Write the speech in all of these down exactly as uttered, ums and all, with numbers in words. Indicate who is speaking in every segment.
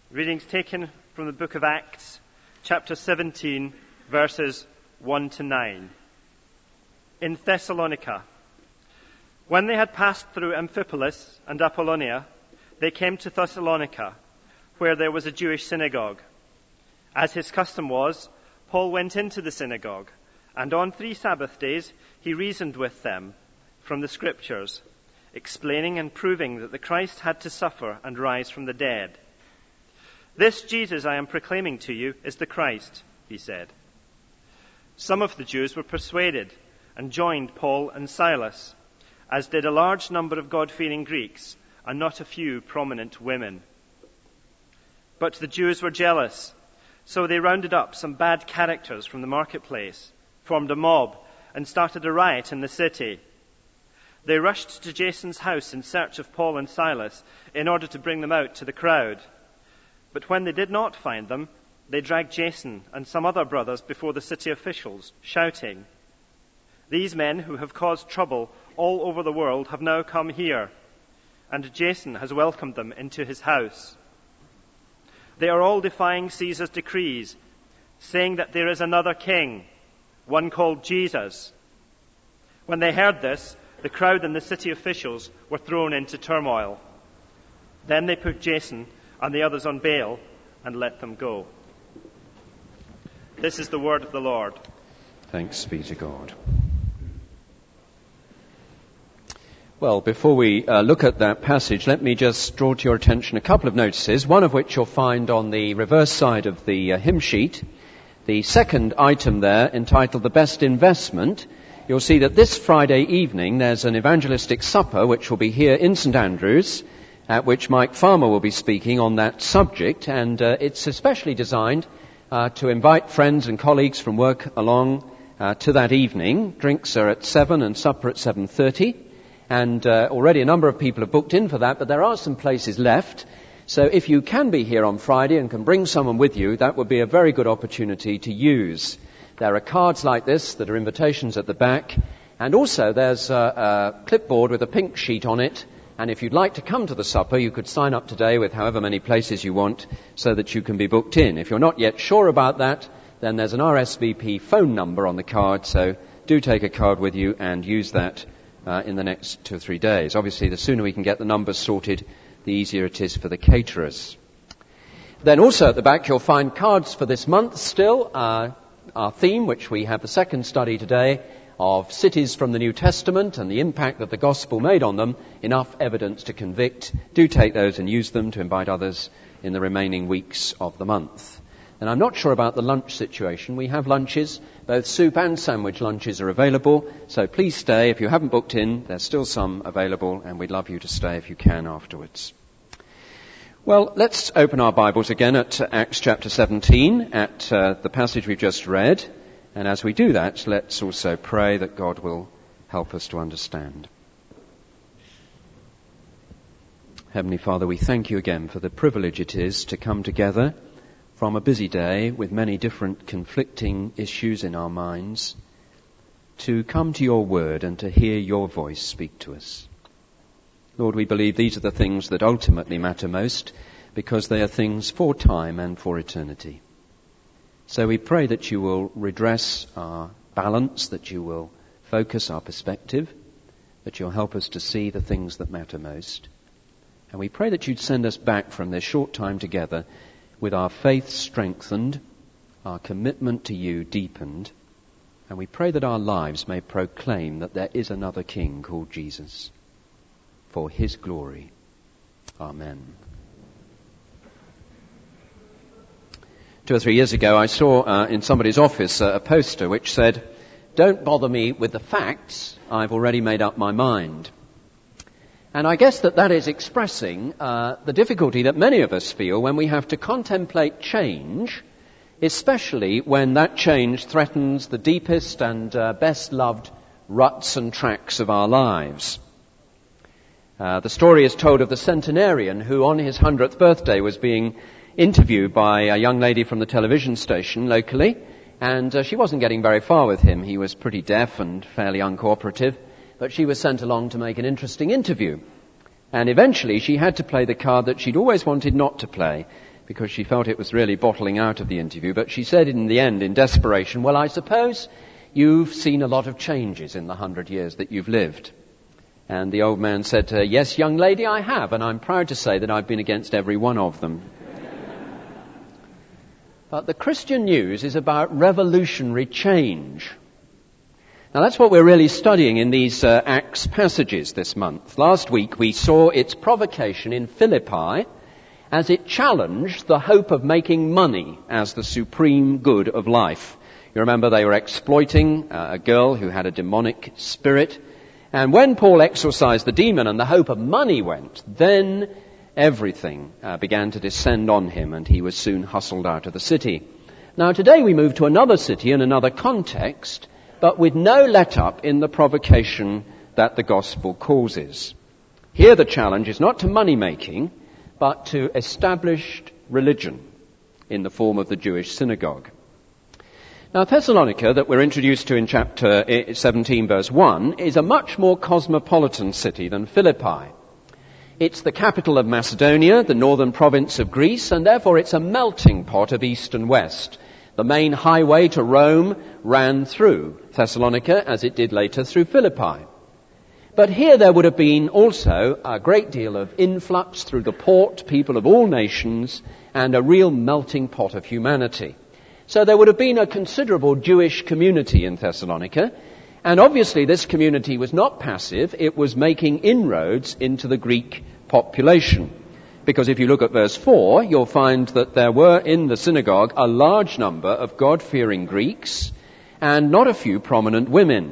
Speaker 1: Readings taken from the book of Acts, chapter seventeen, verses one to nine. In Thessalonica, when they had passed through Amphipolis and Apollonia, they came to Thessalonica, where there was a Jewish synagogue. As his custom was, Paul went into the synagogue, and on three Sabbath days he reasoned with them from the Scriptures, explaining and proving that the Christ had to suffer and rise from the dead. This Jesus I am proclaiming to you is the Christ, he said. Some of the Jews were persuaded and joined Paul and Silas, as did a large number of God-fearing Greeks and not a few prominent women. But the Jews were jealous, so they rounded up some bad characters from the marketplace, formed a mob, and started a riot in the city. They rushed to Jason's house in search of Paul and Silas in order to bring them out to the crowd. But when they did not find them, they dragged Jason and some other brothers before the city officials, shouting, "These men who have caused trouble all over the world have now come here, and Jason has welcomed them into his house. They are all defying Caesar's decrees, saying that there is another king, one called Jesus." When they heard this, the crowd and the city officials were thrown into turmoil. Then they put Jason and the others on bail and let them go. This is the word of the Lord.
Speaker 2: Thanks be to God. Well, before we uh, look at that passage, let me just draw to your attention a couple of notices, one of which you'll find on the reverse side of the uh, hymn sheet. The second item there, entitled The Best Investment, you'll see that this Friday evening there's an evangelistic supper which will be here in St Andrews, at which Mike Farmer will be speaking on that subject, and uh, it's especially designed uh, to invite friends and colleagues from work along uh, to that evening. Drinks are at seven and supper at seven thirty, and uh, already a number of people have booked in for that, but there are some places left. So if you can be here on Friday and can bring someone with you, that would be a very good opportunity to use. There are cards like this that are invitations at the back, and also there's a, a clipboard with a pink sheet on it. And if you'd like to come to the supper, you could sign up today with however many places you want so that you can be booked in. If you're not yet sure about that, then there's an R S V P phone number on the card, so do take a card with you and use that uh, in the next two or three days. Obviously, the sooner we can get the numbers sorted, the easier it is for the caterers. Then also at the back, you'll find cards for this month still. Uh, our theme, which we have the second study today, of cities from the New Testament and the impact that the gospel made on them, enough evidence to convict. Do take those and use them to invite others in the remaining weeks of the month. And I'm not sure about the lunch situation. We have lunches, both soup and sandwich lunches are available, so please stay. If you haven't booked in, there's still some available, and we'd love you to stay if you can afterwards. Well, let's open our Bibles again at Acts chapter seventeen, at uh, the passage we've just read. And as we do that, let's also pray that God will help us to understand. Heavenly Father, we thank you again for the privilege it is to come together from a busy day with many different conflicting issues in our minds, to come to your word and to hear your voice speak to us. Lord, we believe these are the things that ultimately matter most, because they are things for time and for eternity. So we pray that you will redress our balance, that you will focus our perspective, that you'll help us to see the things that matter most. And we pray that you'd send us back from this short time together with our faith strengthened, our commitment to you deepened, and we pray that our lives may proclaim that there is another King called Jesus, for his glory. Amen. Two or three years ago, I saw uh, in somebody's office uh, a poster which said, "Don't bother me with the facts, I've already made up my mind." And I guess that that is expressing uh, the difficulty that many of us feel when we have to contemplate change, especially when that change threatens the deepest and uh, best loved ruts and tracks of our lives. Uh, the story is told of the centenarian who on his hundredth birthday was being interviewed by a young lady from the television station locally, and uh, she wasn't getting very far with him. He was pretty deaf and fairly uncooperative, but she was sent along to make an interesting interview. And eventually she had to play the card that she'd always wanted not to play, because she felt it was really bottling out of the interview. But she said in the end, in desperation, well, I suppose you've seen a lot of changes in the hundred years that you've lived. And the old man said to her, yes, young lady, I have, and I'm proud to say that I've been against every one of them. But the Christian news is about revolutionary change. Now that's what we're really studying in these uh, Acts passages this month. Last week we saw its provocation in Philippi as it challenged the hope of making money as the supreme good of life. You remember they were exploiting uh, a girl who had a demonic spirit. And when Paul exorcised the demon and the hope of money went, then everything uh, began to descend on him and he was soon hustled out of the city. Now today we move to another city in another context, but with no let-up in the provocation that the gospel causes. Here the challenge is not to money-making, but to established religion in the form of the Jewish synagogue. Now Thessalonica, that we're introduced to in chapter seventeen, verse one, is a much more cosmopolitan city than Philippi. It's the capital of Macedonia, the northern province of Greece, and therefore it's a melting pot of east and west. The main highway to Rome ran through Thessalonica, as it did later through Philippi. But here there would have been also a great deal of influx through the port, people of all nations, and a real melting pot of humanity. So there would have been a considerable Jewish community in Thessalonica, and obviously this community was not passive, it was making inroads into the Greek population. Because if you look at verse four, you'll find that there were in the synagogue a large number of God-fearing Greeks and not a few prominent women.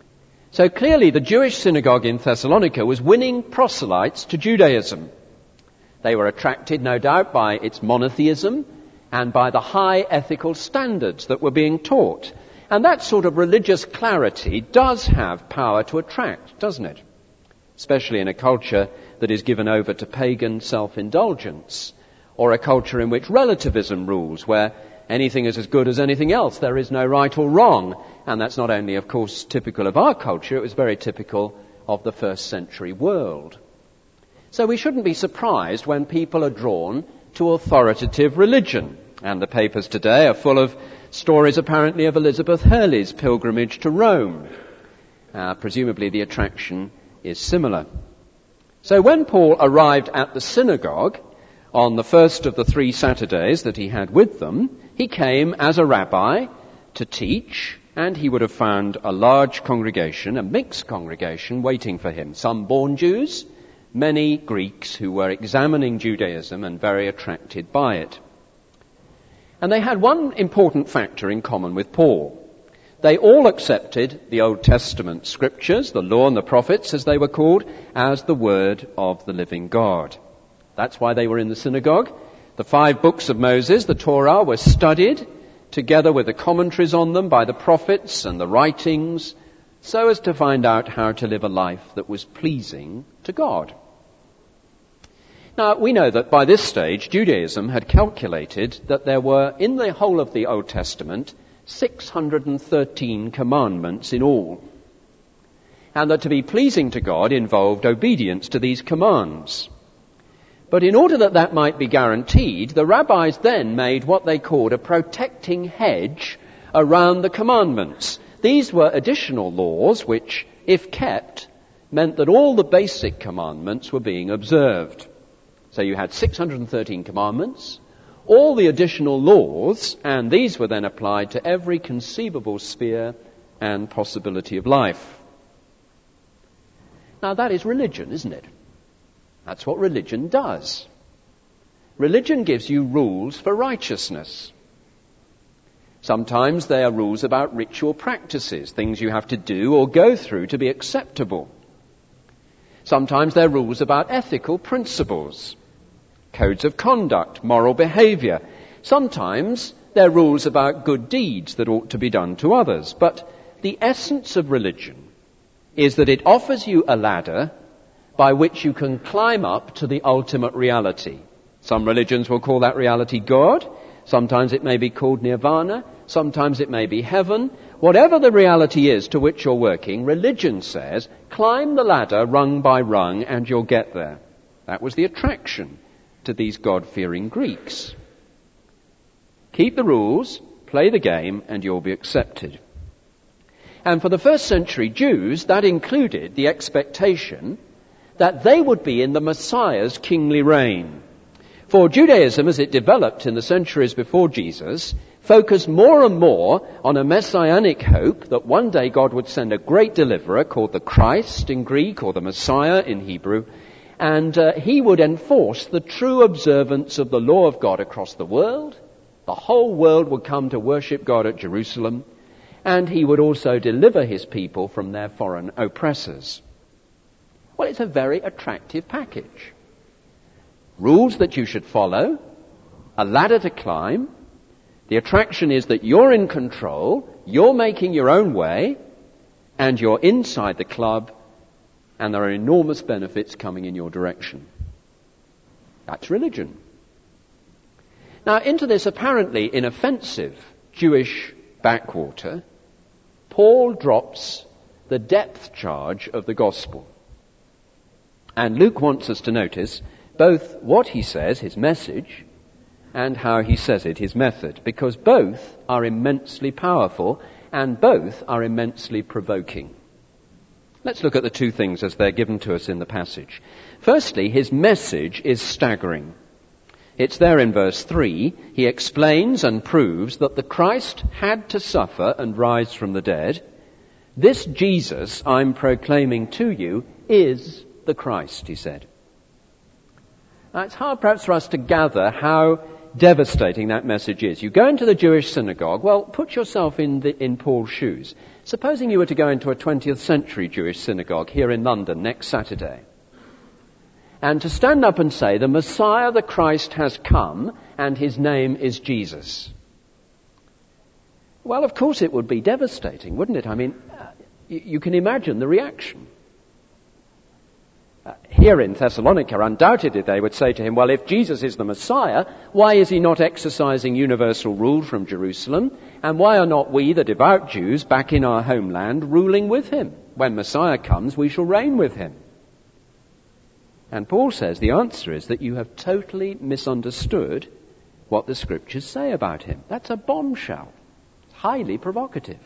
Speaker 2: So clearly the Jewish synagogue in Thessalonica was winning proselytes to Judaism. They were attracted, no doubt, by its monotheism and by the high ethical standards that were being taught. And that sort of religious clarity does have power to attract, doesn't it? Especially in a culture that is given over to pagan self-indulgence, or a culture in which relativism rules, where anything is as good as anything else. There is no right or wrong. And that's not only, of course, typical of our culture, it was very typical of the first century world. So we shouldn't be surprised when people are drawn to authoritative religion. And the papers today are full of stories apparently of Elizabeth Hurley's pilgrimage to Rome. Uh, presumably the attraction is similar. So when Paul arrived at the synagogue on the first of the three Saturdays that he had with them, he came as a rabbi to teach, and he would have found a large congregation, a mixed congregation, waiting for him. Some born Jews, many Greeks who were examining Judaism and very attracted by it. And they had one important factor in common with Paul. They all accepted the Old Testament scriptures, the law and the prophets, as they were called, as the word of the living God. That's why they were in the synagogue. The five books of Moses, the Torah, were studied together with the commentaries on them by the prophets and the writings, so as to find out how to live a life that was pleasing to God. Now, we know that by this stage, Judaism had calculated that there were, in the whole of the Old Testament, six hundred thirteen commandments in all. And that to be pleasing to God involved obedience to these commands. But in order that that might be guaranteed, the rabbis then made what they called a protecting hedge around the commandments. These were additional laws which, if kept, meant that all the basic commandments were being observed. So you had six hundred thirteen commandments, all the additional laws, and these were then applied to every conceivable sphere and possibility of life. Now that is religion, isn't it? That's what religion does. Religion gives you rules for righteousness. Sometimes they are rules about ritual practices, things you have to do or go through to be acceptable. Sometimes they're rules about ethical principles, codes of conduct, moral behavior. Sometimes they're rules about good deeds that ought to be done to others. But the essence of religion is that it offers you a ladder by which you can climb up to the ultimate reality. Some religions will call that reality God. Sometimes it may be called nirvana. Sometimes it may be heaven. Whatever the reality is to which you're working, religion says, climb the ladder rung by rung and you'll get there. That was the attraction to these God-fearing Greeks. Keep the rules, play the game, and you'll be accepted. And for the first century Jews, that included the expectation that they would be in the Messiah's kingly reign. For Judaism, as it developed in the centuries before Jesus, focused more and more on a messianic hope that one day God would send a great deliverer called the Christ in Greek, or the Messiah in Hebrew, and uh, he would enforce the true observance of the law of God across the world. The whole world would come to worship God at Jerusalem, and he would also deliver his people from their foreign oppressors. Well, it's a very attractive package. Rules that you should follow, a ladder to climb. The attraction is that you're in control, you're making your own way, and you're inside the club, and there are enormous benefits coming in your direction. That's religion. Now, into this apparently inoffensive Jewish backwater, Paul drops the depth charge of the gospel. And Luke wants us to notice both what he says, his message, and how he says it, his method, because both are immensely powerful and both are immensely provoking. Let's look at the two things as they're given to us in the passage. Firstly, his message is staggering. It's there in verse three. He explains and proves that the Christ had to suffer and rise from the dead. This Jesus I'm proclaiming to you is the Christ, he said. Now, it's hard perhaps for us to gather how devastating that message is. You go into the Jewish synagogue. Well, put yourself in, the, in Paul's shoes. Supposing you were to go into a twentieth century Jewish synagogue here in London next Saturday, and to stand up and say, the Messiah, the Christ, has come, and his name is Jesus. Well, of course it would be devastating, wouldn't it? I mean, you, you can imagine the reaction. Uh, here in Thessalonica, undoubtedly they would say to him, well, if Jesus is the Messiah, why is he not exercising universal rule from Jerusalem? And why are not we, the devout Jews, back in our homeland, ruling with him? When Messiah comes, we shall reign with him. And Paul says the answer is that you have totally misunderstood what the Scriptures say about him. That's a bombshell. It's highly provocative.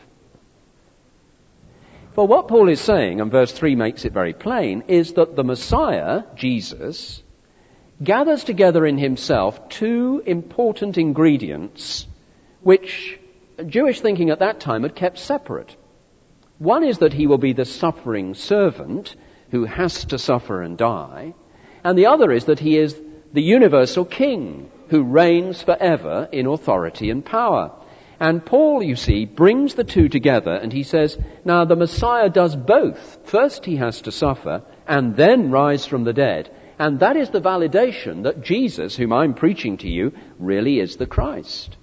Speaker 2: For what Paul is saying, and verse three makes it very plain, is that the Messiah, Jesus, gathers together in himself two important ingredients which Jewish thinking at that time had kept separate. One is that he will be the suffering servant who has to suffer and die, and the other is that he is the universal king who reigns forever in authority and power. And Paul, you see, brings the two together, and he says, now the Messiah does both. First he has to suffer and then rise from the dead. And that is the validation that Jesus, whom I'm preaching to you, really is the Christ.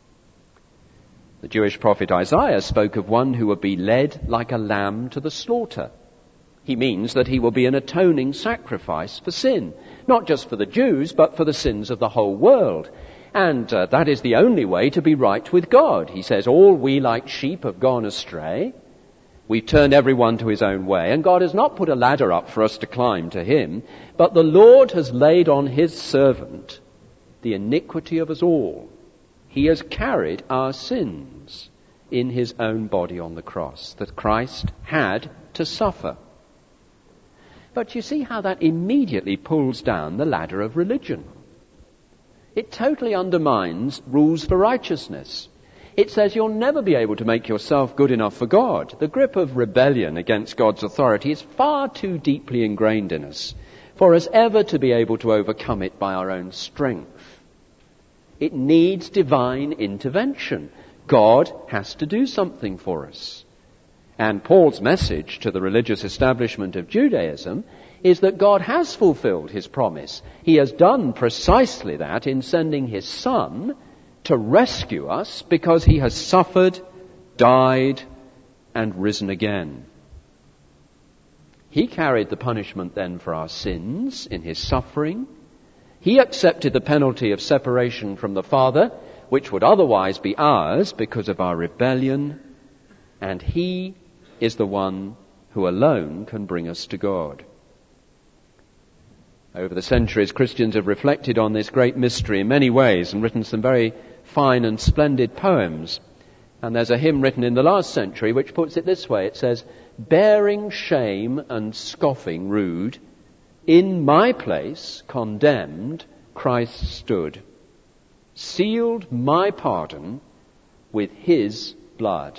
Speaker 2: The Jewish prophet Isaiah spoke of one who would be led like a lamb to the slaughter. He means that he will be an atoning sacrifice for sin, not just for the Jews, but for the sins of the whole world. And uh, that is the only way to be right with God. He says, all we like sheep have gone astray. We've turned everyone to his own way. And God has not put a ladder up for us to climb to him, but the Lord has laid on his servant the iniquity of us all. He has carried our sins in his own body on the cross, that Christ had to suffer. But you see how that immediately pulls down the ladder of religion. It totally undermines rules for righteousness. It says you'll never be able to make yourself good enough for God. The grip of rebellion against God's authority is far too deeply ingrained in us for us ever to be able to overcome it by our own strength. It needs divine intervention. God has to do something for us. And Paul's message to the religious establishment of Judaism is that God has fulfilled his promise. He has done precisely that in sending his Son to rescue us because he has suffered, died, and risen again. He carried the punishment then for our sins in his suffering. He accepted the penalty of separation from the Father, which would otherwise be ours because of our rebellion. And he is the one who alone can bring us to God. Over the centuries, Christians have reflected on this great mystery in many ways and written some very fine and splendid poems. And there's a hymn written in the last century which puts it this way. It says, "Bearing shame and scoffing rude, in my place condemned Christ stood, sealed my pardon with his blood."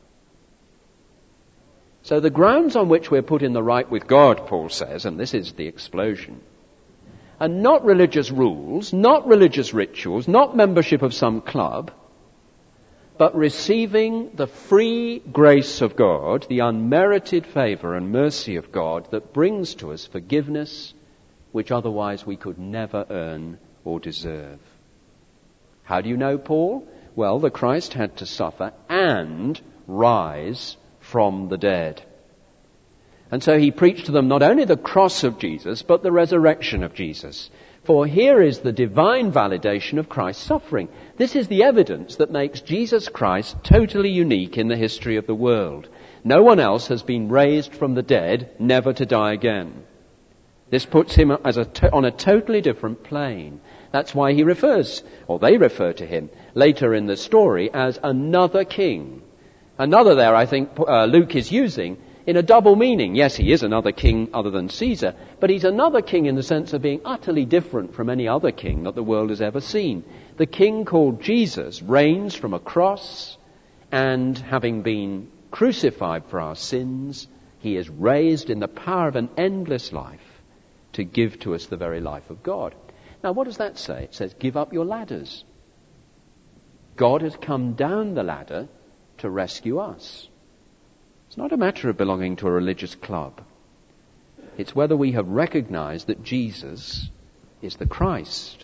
Speaker 2: So the grounds on which we're put in the right with God, Paul says, and this is the explosion, are not religious rules, not religious rituals, not membership of some club, but receiving the free grace of God, the unmerited favor and mercy of God that brings to us forgiveness which otherwise we could never earn or deserve. How do you know, Paul? Well, the Christ had to suffer and rise from the dead. And so he preached to them not only the cross of Jesus, but the resurrection of Jesus. For here is the divine validation of Christ's suffering. This is the evidence that makes Jesus Christ totally unique in the history of the world. No one else has been raised from the dead, never to die again. This puts him as a to- on a totally different plane. That's why he refers, or they refer to him later in the story as another king. Another there, I think, uh, Luke is using in a double meaning. Yes, he is another king other than Caesar, but he's another king in the sense of being utterly different from any other king that the world has ever seen. The king called Jesus reigns from a cross, and having been crucified for our sins, he is raised in the power of an endless life to give to us the very life of God. Now, what does that say? It says, give up your ladders. God has come down the ladder to rescue us. It's not a matter of belonging to a religious club. It's whether we have recognized that Jesus is the Christ.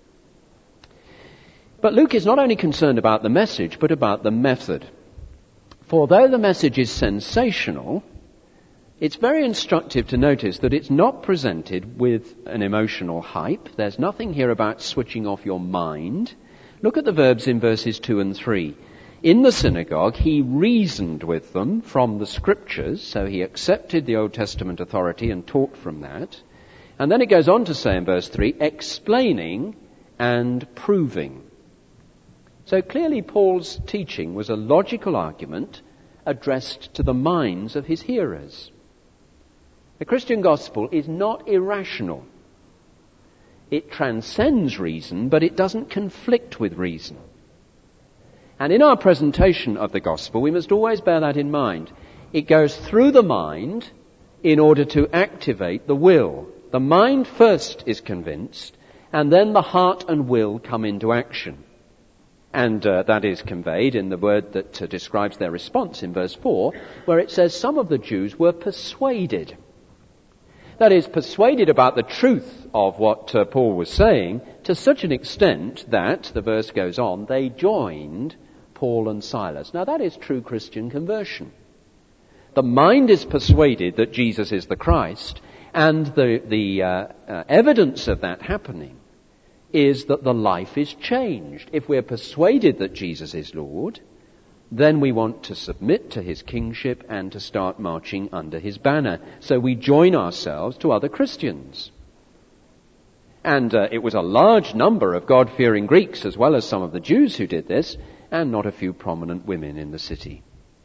Speaker 2: But Luke is not only concerned about the message, but about the method. For though the message is sensational, it's very instructive to notice that it's not presented with an emotional hype. There's nothing here about switching off your mind. Look at the verbs in verses two and three. In the synagogue, he reasoned with them from the scriptures, so he accepted the Old Testament authority and taught from that. And then it goes on to say in verse three, explaining and proving. So clearly Paul's teaching was a logical argument addressed to the minds of his hearers. The Christian gospel is not irrational. It transcends reason, but it doesn't conflict with reason. And in our presentation of the gospel, we must always bear that in mind. It goes through the mind in order to activate the will. The mind first is convinced, and then the heart and will come into action. And uh, that is conveyed in the word that uh, describes their response in verse four, where it says some of the Jews were persuaded. That is, persuaded about the truth of what uh, Paul was saying to such an extent that, the verse goes on, they joined Paul and Silas. Now that is true Christian conversion. The mind is persuaded that Jesus is the Christ, and the, the uh, uh, evidence of that happening is that the life is changed. If we're persuaded that Jesus is Lord, then we want to submit to his kingship and to start marching under his banner. So we join ourselves to other Christians. And uh, it was a large number of God-fearing Greeks as well as some of the Jews who did this, and not a few prominent women in the city.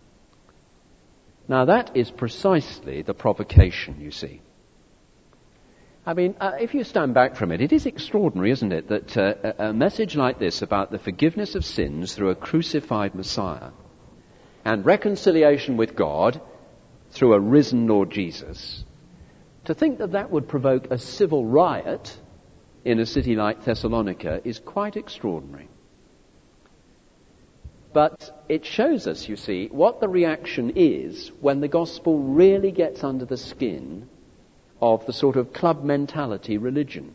Speaker 2: Now that is precisely the provocation, you see. I mean, uh, if you stand back from it, it is extraordinary, isn't it, that uh, a, a message like this about the forgiveness of sins through a crucified Messiah and reconciliation with God through a risen Lord Jesus, to think that that would provoke a civil riot in a city like Thessalonica is quite extraordinary. But it shows us, you see, what the reaction is when the gospel really gets under the skin of the sort of club mentality religion.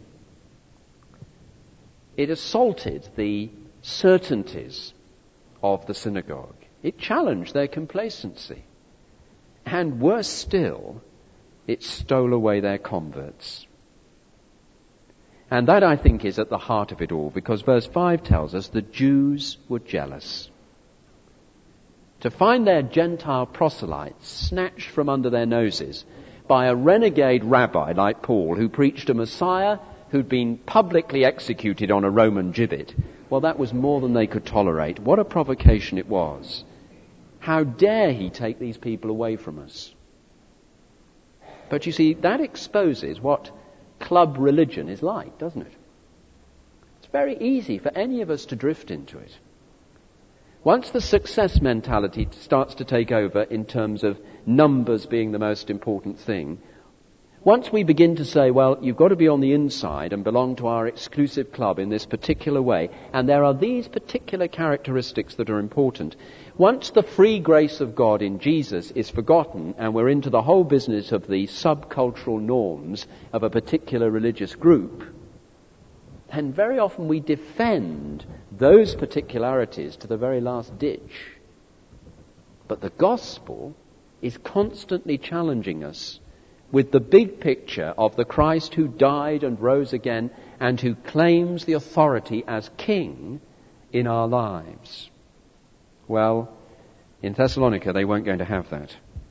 Speaker 2: It assaulted the certainties of the synagogue. It challenged their complacency. And worse still, it stole away their converts. And that, I think, is at the heart of it all, because verse five tells us the Jews were jealous. To find their Gentile proselytes snatched from under their noses by a renegade rabbi like Paul, who preached a Messiah who'd been publicly executed on a Roman gibbet, Well, that was more than they could tolerate. What a provocation it was. How dare he take these people away from us? But you see, that exposes what club religion is like, doesn't it? It's very easy for any of us to drift into it. Once the success mentality starts to take over in terms of numbers being the most important thing, once we begin to say, well, you've got to be on the inside and belong to our exclusive club in this particular way, and there are these particular characteristics that are important, once the free grace of God in Jesus is forgotten and we're into the whole business of the subcultural norms of a particular religious group, then very often we defend those particularities to the very last ditch. But the gospel is constantly challenging us with the big picture of the Christ who died and rose again and who claims the authority as king in our lives. Well, in Thessalonica they weren't going to have that.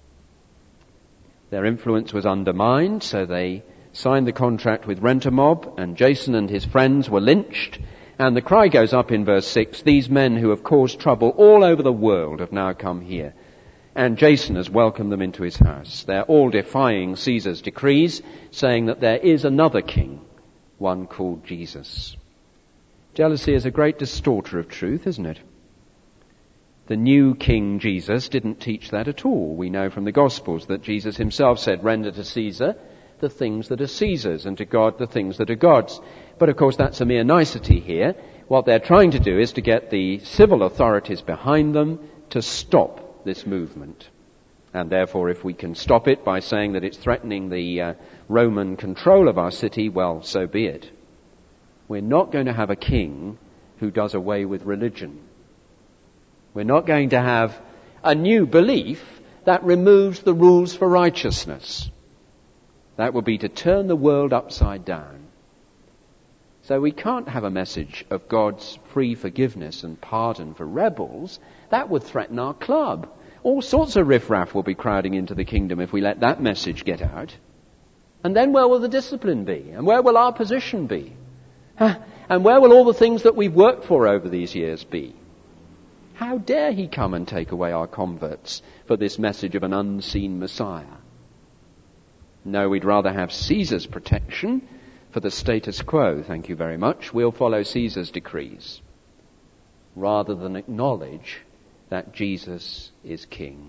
Speaker 2: Their influence was undermined, so they signed the contract with Rent-A-Mob, and Jason and his friends were lynched. And the cry goes up in verse six, these men who have caused trouble all over the world have now come here. And Jason has welcomed them into his house. They're all defying Caesar's decrees, saying that there is another king, one called Jesus. Jealousy is a great distorter of truth, isn't it? The new King Jesus didn't teach that at all. We know from the Gospels that Jesus himself said, render to Caesar the things that are Caesar's, and to God the things that are God's. But of course that's a mere nicety here. What they're trying to do is to get the civil authorities behind them to stop this movement. And therefore, if we can stop it by saying that it's threatening the uh, Roman control of our city, well, so be it. We're not going to have a king who does away with religion. We're not going to have a new belief that removes the rules for righteousness. That would be to turn the world upside down. So we can't have a message of God's free forgiveness and pardon for rebels. That would threaten our club. All sorts of riffraff will be crowding into the kingdom if we let that message get out. And then where will the discipline be? And where will our position be? And where will all the things that we've worked for over these years be? How dare he come and take away our converts for this message of an unseen Messiah? No, we'd rather have Caesar's protection for the status quo, thank you very much. We'll follow Caesar's decrees, rather than acknowledge that Jesus is king.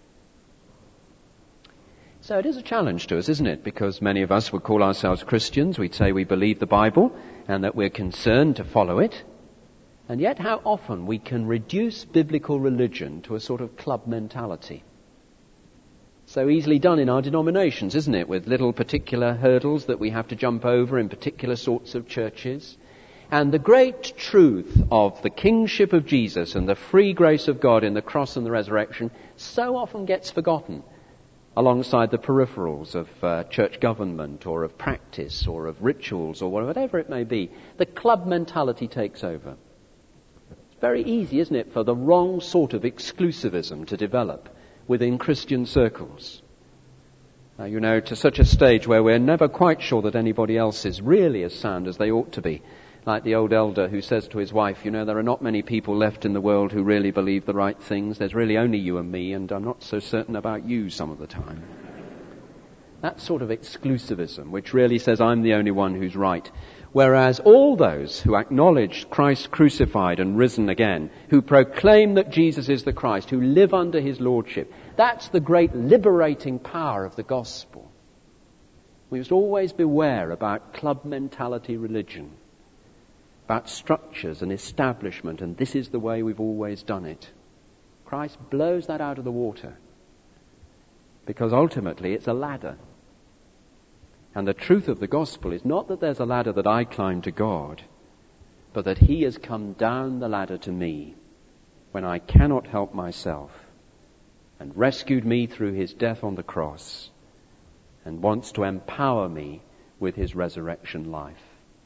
Speaker 2: So it is a challenge to us, isn't it? Because many of us would call ourselves Christians. We'd say we believe the Bible and that we're concerned to follow it. And yet how often we can reduce biblical religion to a sort of club mentality. So easily done in our denominations, isn't it? With little particular hurdles that we have to jump over in particular sorts of churches. And the great truth of the kingship of Jesus and the free grace of God in the cross and the resurrection so often gets forgotten alongside the peripherals of uh, church government or of practice or of rituals or whatever it may be. The club mentality takes over. It's very easy, isn't it, for the wrong sort of exclusivism to develop within Christian circles. Uh, you know, to such a stage where we're never quite sure that anybody else is really as sound as they ought to be. Like the old elder who says to his wife, you know, there are not many people left in the world who really believe the right things. There's really only you and me, and I'm not so certain about you some of the time. That sort of exclusivism, which really says I'm the only one who's right. Whereas all those who acknowledge Christ crucified and risen again, who proclaim that Jesus is the Christ, who live under his lordship, that's the great liberating power of the gospel. We must always beware about club mentality religion, about structures and establishment, and this is the way we've always done it. Christ blows that out of the water, because ultimately it's a ladder. And the truth of the gospel is not that there's a ladder that I climb to God, but that he has come down the ladder to me when I cannot help myself, and rescued me through his death on the cross, and wants to empower me with his resurrection life.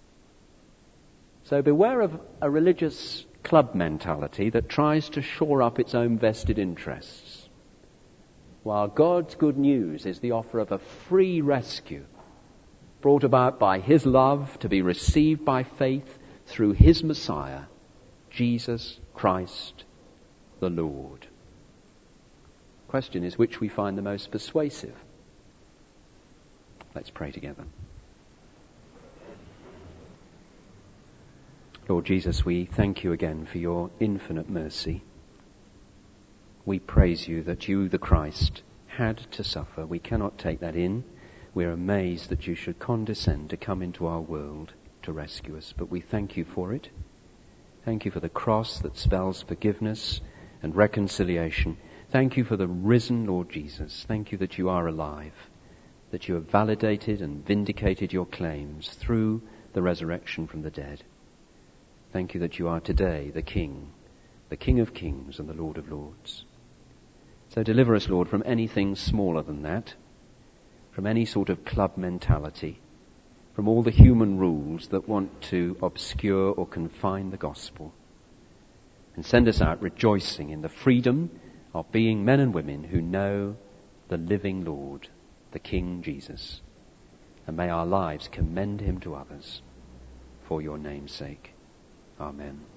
Speaker 2: So beware of a religious club mentality that tries to shore up its own vested interests, while God's good news is the offer of a free rescue brought about by his love to be received by faith through his Messiah, Jesus Christ the Lord. Question is which we find the most persuasive. Let's pray together. Lord Jesus, we thank you again for your infinite mercy. We praise you that you, the Christ, had to suffer. We cannot take that in. We're amazed that you should condescend to come into our world to rescue us, but we thank you for it. Thank you for the cross that spells forgiveness and reconciliation. Thank you for the risen Lord Jesus. Thank you that you are alive, that you have validated and vindicated your claims through the resurrection from the dead. Thank you that you are today the King, the King of kings and the Lord of lords. So deliver us, Lord, from anything smaller than that, from any sort of club mentality, from all the human rules that want to obscure or confine the gospel. And send us out rejoicing in the freedom of being men and women who know the living Lord, the King Jesus. And may our lives commend him to others for your name's sake. Amen.